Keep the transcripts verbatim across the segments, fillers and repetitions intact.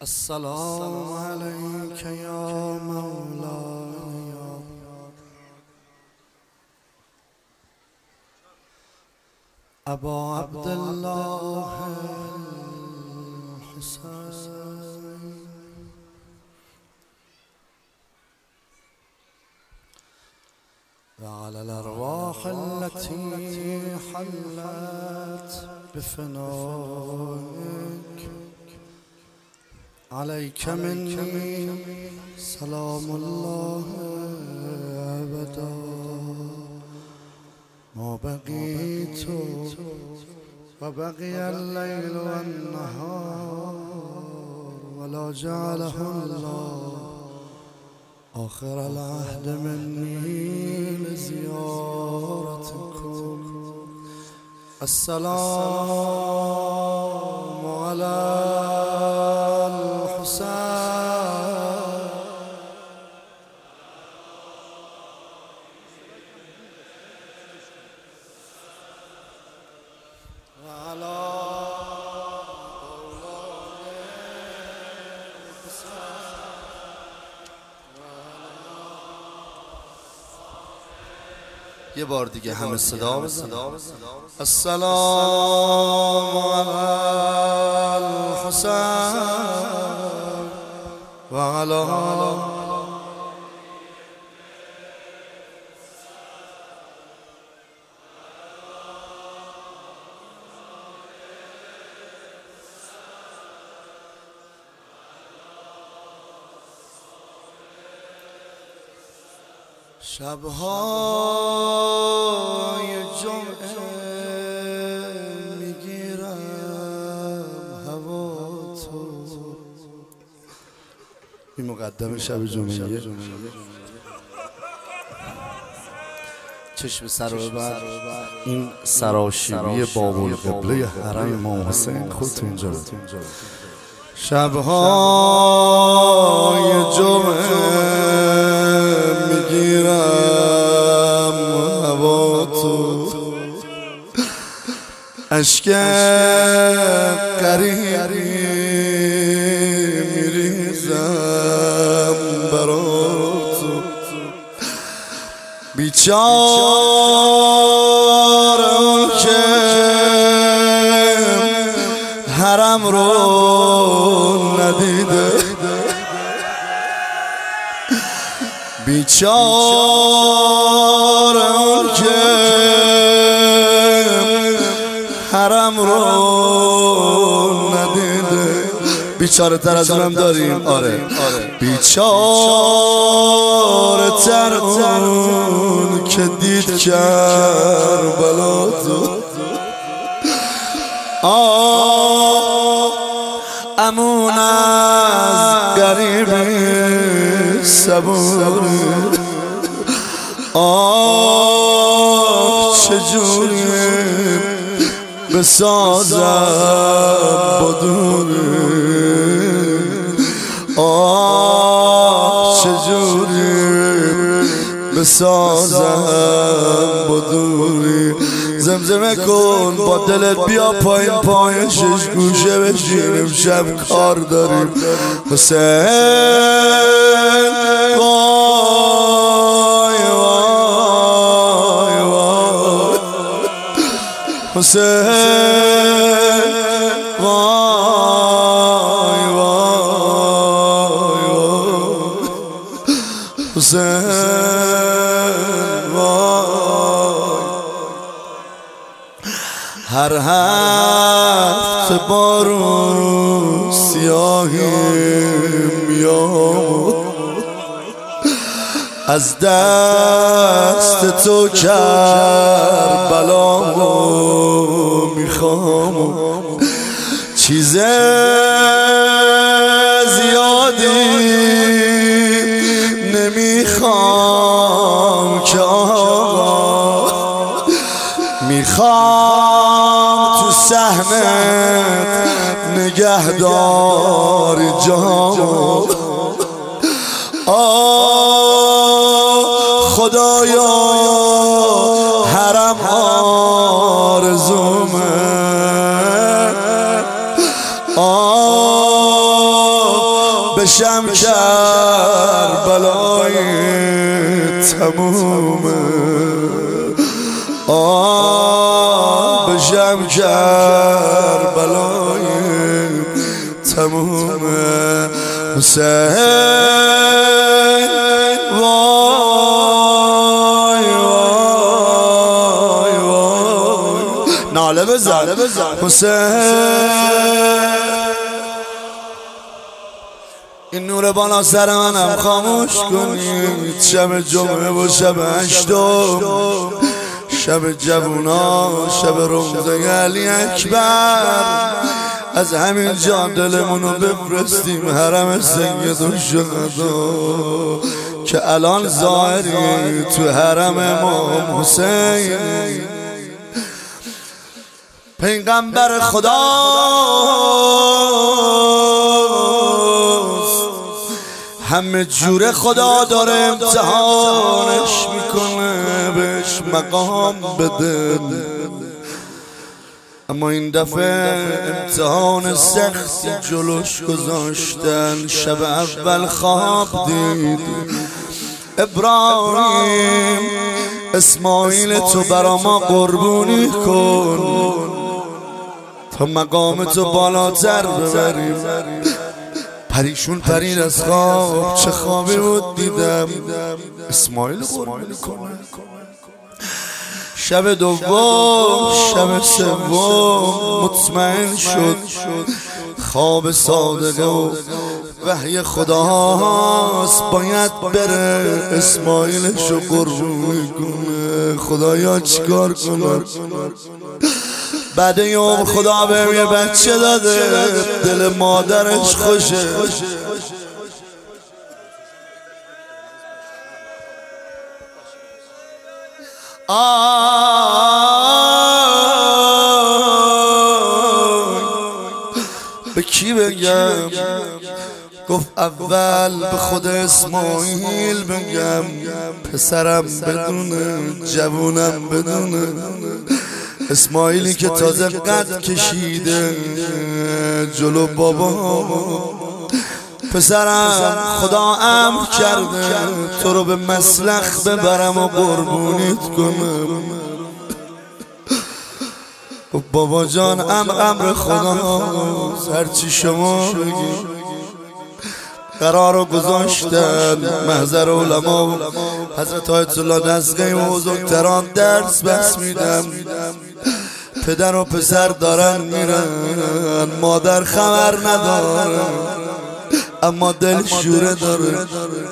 السلام عليك يا مولاي أبا عبد الله الحسين وعلى الأرواح التي حلت بفنائك عليك مني سلام الله أبدا ما بقيت وبقي الليل والنهار ولا جعله الله آخر العهد مني لزيارتكم. السلام على یه بار دیگه همه صدا بزن. السلام علی الحسین و علی شب‌های جمعه میگیرم هوا تو. این مقدم شب جمعه چشم سر و بر این سراشیبی باب‌القبله حرم امام حسین خودتون اینجا رو. شب‌های جمعه میگیرم هوا تو، اشک قریبی میریزم برا تو. بیچاره اون که حرم رو ندیده، بیچاره اون که حرم رو ندیده. بیچاره تر از اونم داریم، آره بیچاره تر اون که دید کربلا تو. آه امون از غریبی صبوری، آه چجوری بسازم با دوری، آه چجوری بسازم با دوری. زمزمه کن با دلت بیا پایین پایین شش گوشه بشینیم شب کار داریم. حسین وای وای وای حسین وای وای وای حسین هر هفته بارون سیاهی میاد، از دست تو کربلامو میخوام. چیز زیادی نمیخوام که آقا، میخوام تو سهمت نگهدار جامو. آه خدایا حرم آرزومه، آه بشم کربلای تمومه آه بشم کربلای تمومه حسین وای وای وای ناله بزن حسین این نور بالا سر منم خاموش کنید شب جمعه و شب هشتم شب جوونا شب روزه علی اکبر از همین جا دلمونو بفرستیم حرم سید الشهدا که الان ظاهری تو حرم امام حسین پیغمبر خداست همه جوره خدا داره امتحانش میکنه بهش مقام بده اما این دفعه امتحان سختی جلوش گذاشتن شب اول خواب دید ابراهیم اسماعیل تو برا ما قربونی کن تا مقام تو بالاتر ببریم پریشون پرید از خواب چه خوابی بود دیدم اسماعیل قربونی کنه شب دوم شب سوم مطمئن شد خواب صادقه و وحی خداست باید بره اسماعیلشو قربونی کنه خدایا چیکار کنه بعد یوم خدا بهم یه بچه داده دل مادرش خوشه به کی بگم گفت اول به خود اسماعیل بگم پسرم بدونه جوونم بدونه اسماعیلی که تازه قد کشیده جلو بابا پسرم خدا امر کرده تو رو به مسلخ ببرم و قربونیت کنم بابا جان امر امر خدا هرچی شما بگی قرار رو گذاشتن محضر علما حضرت آیت الله نزغی و بزرگتران درس بس میدم پدر و پسر دارن میرن مادر خبر نداره اما دل شوره داره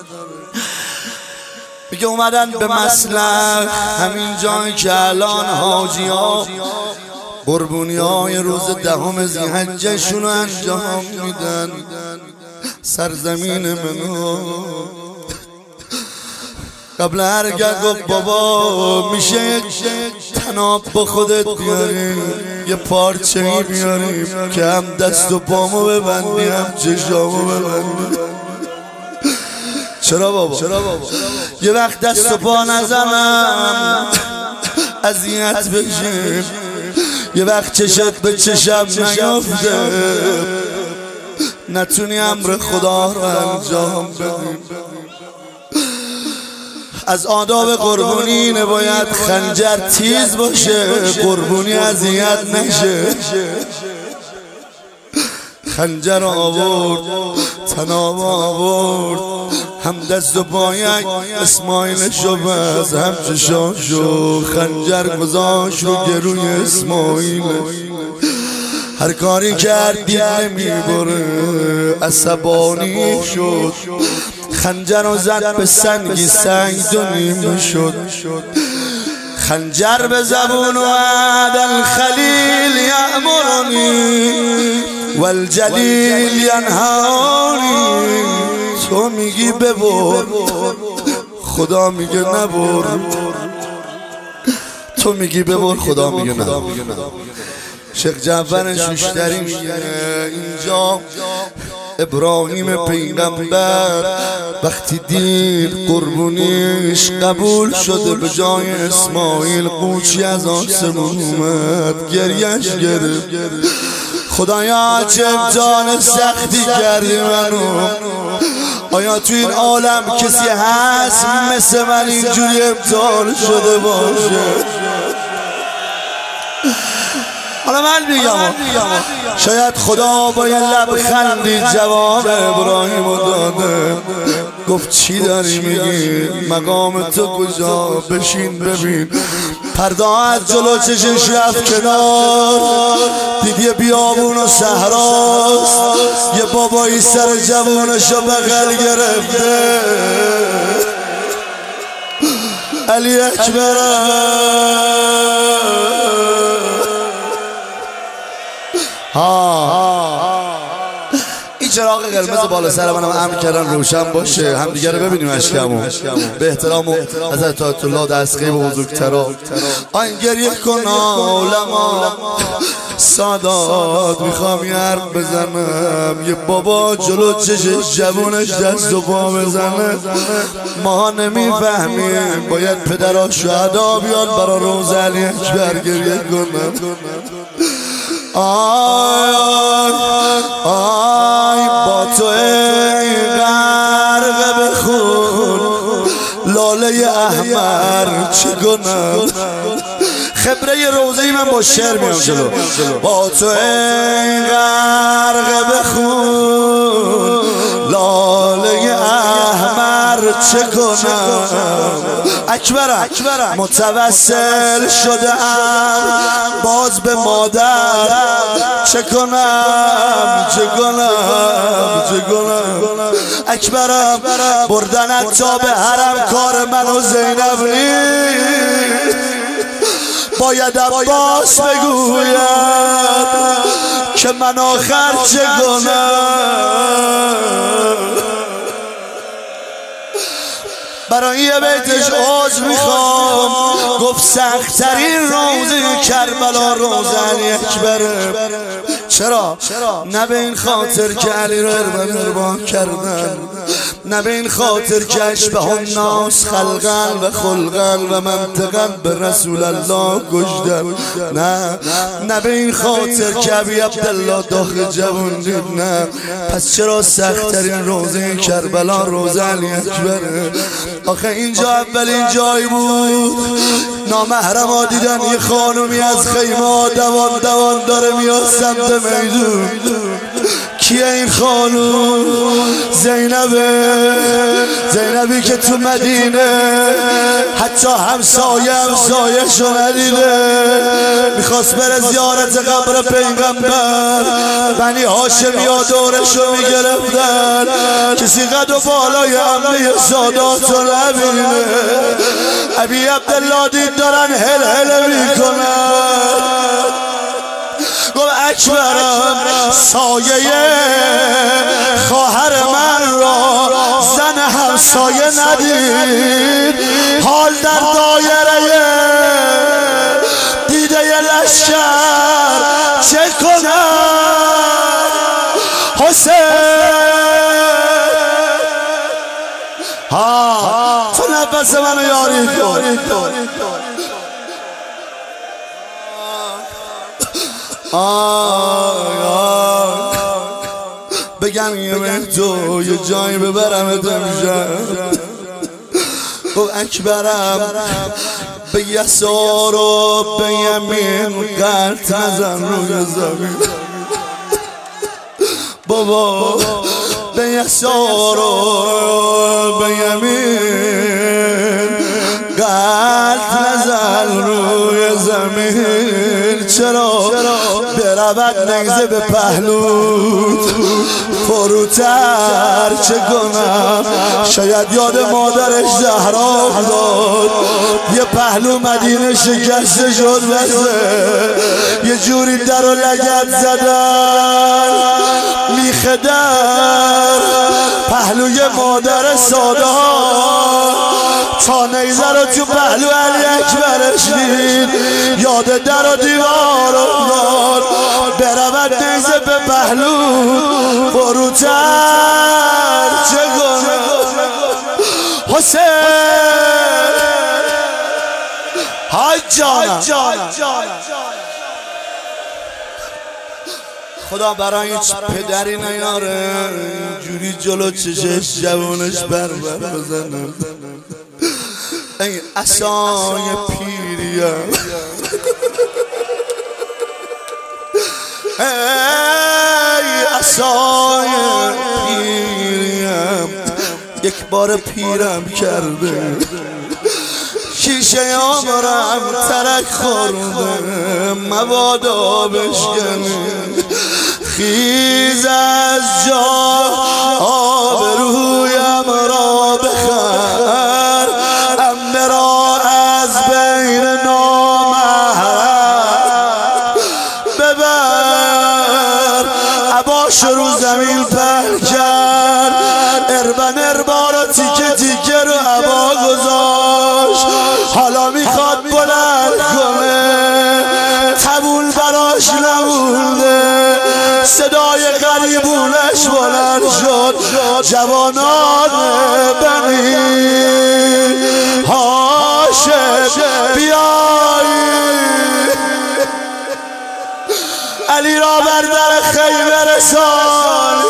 میگه اومدن به مسلخ همین جایی که الان حاجی ها قربونی های روز دهم ذی‌حجه شون انجام میدن سرزمین منو قبل هرگاه گفت بابا میشه تناب با خودت بیاریم یه پارچه‌ای بیاریم که هم دست و پامو ببندی هم چشامو ببندی چرا بابا یه وقت دست و پا نزنم اذیت بشیم یه وقت چشت به چشم نیافته نتونی امر خدا رو انجام بدیم از آداب قربونی نباید خنجر تیز باشه قربونی اذیت نشه خنجر آورد تناب آورد هم دست و پایک اسماعیلشو بس هم چشاشو خنجر گذاشت رو گروی اسماعیل هر کاری کرد دید نمیبره عصبانی شد خنجر رو زد به سنگی سنگ دو نیمه شد خنجر به زبون و عد الخلیل یأمرنی والجلیل ینهانی تو میگی ببر خدا میگه نبر تو میگی ببر خدا میگه نبر شیخ جعفر شوشتری میگه اینجا ابراهیم پیغمبر وقتی دید قربونیش قبول شده به جای اسماعیل قوچی از آسمون اومد گریش گرفت خدایا چه امتحان سختی کردی منو. آیا تو این عالم کسی هست مثل من اینجوری امتحان شده باشه؟ حالا من میگم شاید خدا با یه لبخندی جواب ابراهیم رو داده. گفت چی داری میگی؟ مقام تو کجا؟ بشین ببین. پرده از جلو چشش رفت کنار، دید یه بیابون و صحراست، یه بابایی سر جوونشو بغل گرفته. علی اکبر ها. این چراغ قرمز بالا سر منم امر کردن روشن باشه، هم دیگه رو ببینیم اشکمو به احترام و حضرت آیت الله دستگیر و بزرگترا. آین گریه کن علما سادات، میخوام یه حرف بزنم. یه بابا جلو چشش جوونش دست و پا بزنه، ما نمیفهمیم. باید پدرها شهدا بیان برا روز علی اکبر گریه کنم. آی آی آی با تو ای غرق به خون لاله احمر چه گناه. خبره روزهی من با شعر میام جلو. با تو ای غرق به خون لاله احمر چه کنم. اکبرم متوسل شده ام باز به مادر چه کنم چه کنم چه کنم. اکبرم بردنت تا به حرم کار من و زینب نیست. باید عباس بگوید که من آخر چه کنم. برای یه بیتش عذر میخوام. گفت سخت‌ترین روزه کربلا روز علی اکبره. چرا؟ نه به این خاطر که علی رو اربان کردن، نه به این خاطر که اشبه الناس خلقن و خلقن و منطقا به رسول الله کشتن، نه نه به این خاطر که ابی عبدالله داخل جوان دید. نه پس چرا سخت‌ترین روزه کربلا روز علی اکبره؟ آخه اینجا اولین جایی بود نامحرم ها دیدن یه خانومی از خیمه ها دوان دوان داره میاد سمت میدون. کیه این خانوم؟ زینبه. زینبی که تو مدینه حتی همسایه همسایه شو ندیده، میخواست بره زیارت قبر پیغمبر. بنی هاشمی ها دورشو میگرفتن، کسی قد و بالای عمه سادات رو نبینه. ابی عبدالله دید دارن هل هل میکنن. گفت اکبرم سایه خواهر من را زن همسایه ندید. حال در دایره دیده لشکر چه کنم. حسین ها تو نفس منو یاری کن. آی آی بگم یه تو یه جایی ببرمت امشب. گفت اکبرم به یسار و به یمین قرط نزن روی زمین. بابا به یسار و به یمین قرط نزن روی زمین. چرا برود نگزه به پهلوت فروتر چه کنم. شاید یاد مادرش زهرا افتاد، یه پهلو مدینه شکسته شد وزه یه جوری در و لگت زدن میخه در پهلوی مادر ساده تا نیزه رو تو پهلو علی اکبرش دید. یاد در و دیوار افتاد، برود نیزه به پهلو فروتر چه کنم. حسین های جانم خدا برای هیچ پدری نیاره جوری جلو چشش جوانش بر بر بزنم. ای عصای پیریم، ای عصای پیریم، یک بار پیرم کرده، شیشه آمارم ترک خورده، مبادا بشکنه. خیز از جا آبرویم را بخر، امه را از بین نامحرم ببر. عباش رو زمین پهن کرد، اربن اربا را تیکه تیکه رو عبا گذاشت. حالا میخواد بلند کنه، تبول براش نمونده، صدای غریبونش بلند شد. جوانان بنی هاشم بیایی، علی را بر در خیمه رسان.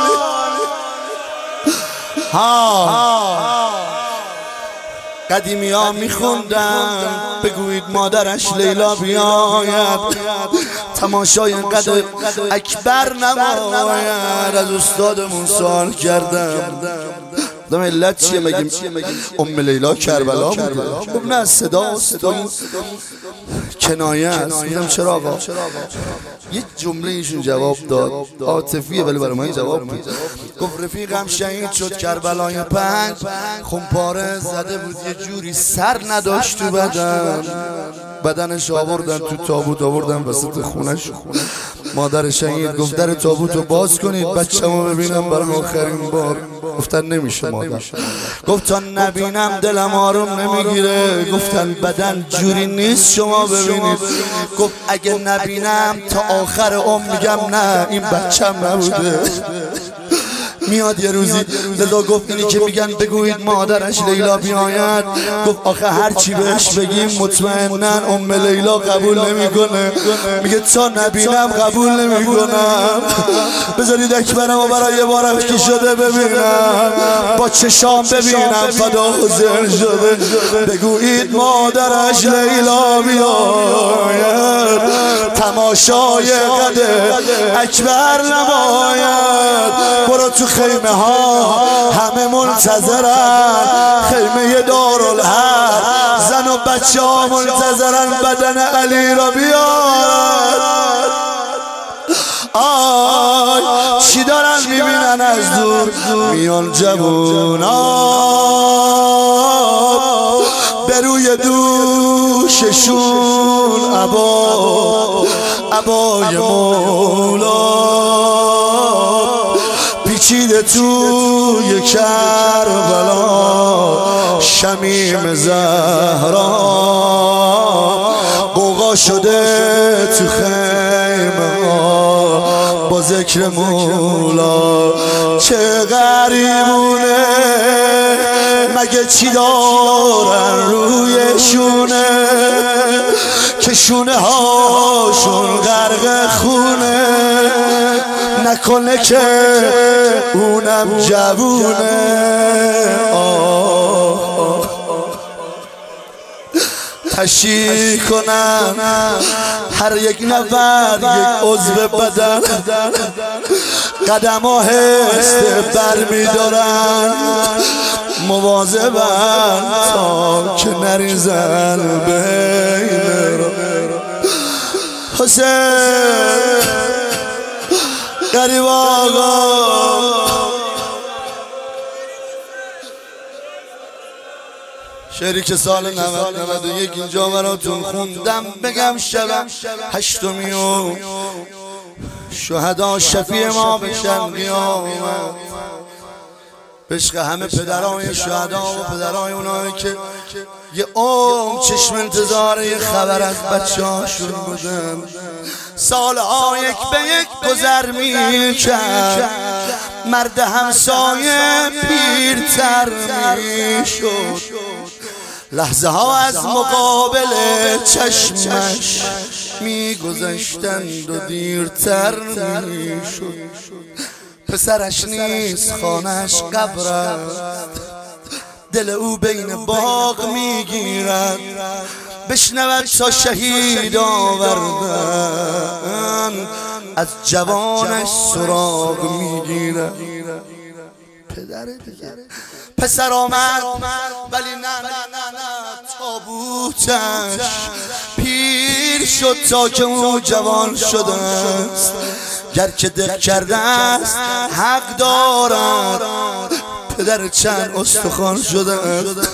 ها قدیمی ها میخوندن بگویید مادرش لیلا بیاید، تماشای اینقدر اکبر نماید. از استادمون سوال کردم دم علت چیه؟ مگیم ام لیلا کربلا بوده؟ خب نه، صداست تو کنایه است. میگم چرا آقا؟ یه جمله ایشون جواب داد عاطفیه ولی برای من جواب بود. گفت رفیقم شهید شد کربلای پنج، خونپاره زده بود یه جوری سر نداشت تو بدن، بدنش آوردن تو تابوت، آوردن وسط خونش. مادر شهید گفت در تابوتو باز کنید بچه‌مو ببینم برای آخرین بار. گفتن نمیشه مادر. گفت تا نبینم دلم آروم نمیگیره. گفتن بدن جوری نیست شما ببینید. گفت اگه نبینم تا آخر عمر میگم نه این بچه‌م نبوده، میاد یه روزی. لذا گفت اینی که میگن بگویید مادرش لیلا بیاید، گفت آخه هر چی بهش بگیم مطمئناً ام لیلا قبول نمیکنه. میگه تا نبینم قبول نمیکنم، بذارید اکبرمو برای یه بارم که شده ببینم، با چشام ببینم فدا حسین شده. بگویید مادرش لیلا بیاید، تماشای قد اکبر نماید. برو تو خیمه ها همه منتظرن، خیمه دارالحرب زن و بچه ها منتظرن بدن علی را بیارن. آی چی دارن میبینن از دور؟ میان جوونا به روی دوششون عبا عبای مولا پیچیده توی کربلا، شمیم زهرا قوقا شده تو خیمه ها با ذکر مولا. چه غریبونه مگه چی دارن روی شونه که شونه هاشون غرق خونه، نکنه که اونم جوونه. تشییع کنن هر یک نفر یک عضو بدن، قدم آهسته بر میدارن، مواظبن تا که نریزن بین را. حسین غریب آقا شعری که سال نود نود و یک اینجا براتون خوندم بگم شب هشتمی و شهدا شفیع ما بشن قیامت، به عشق همه پدرای شهدا و پدرای اونایی که یه عمر چشم انتظار یه خبر از بچه هاشون بودن. سالها یک به یک گذر می کرد، مرد همسایه پیرتر می شد، لحظه ها از مقابل چشمش میگذشتند و دیرتر میشد. پسرش نیست خانش قبر است، دل او بین باغ میگیرد. بشنود تا شهید آوردن، از جوانش سراغ میگیرد. پدر دیگه پسر آمد ولی نه نه نه نه تابوتش پیر شد تا که او جوان شده است. گر که دل کرده است حق دارد، پدر چند استخوان شده است.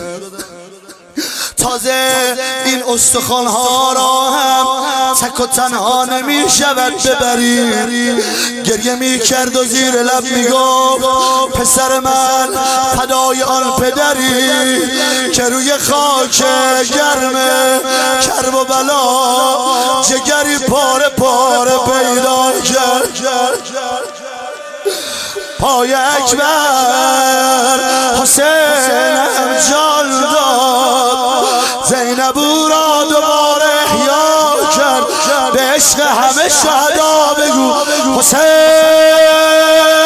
تازه این استخوان ها را هم تک و تنها نمی شود ببری. گریه می کرد و زیر لب می گفت پسر من فدای آن پدری که روی خاک گرم کرب و بلا جگری پاره پاره پیدا کرد. پای اکبر حسینم جان داد، زینب او را دوباره احیا کرد. به عشق همه شهدا بگو حسین